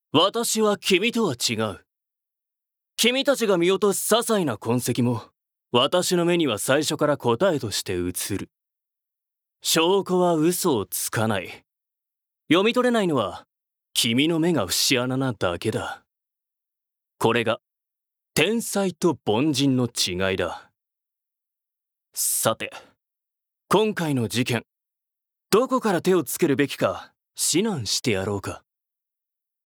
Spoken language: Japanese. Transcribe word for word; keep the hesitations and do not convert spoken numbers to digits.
私は君とは違う。君たちが見落とす些細な痕跡も、私の目には最初から答えとして映る。証拠は嘘をつかない。読み取れないのは、君の目が節穴なだけだ。これが、天才と凡人の違いだ。さて、今回の事件、どこから手をつけるべきか指南してやろうか。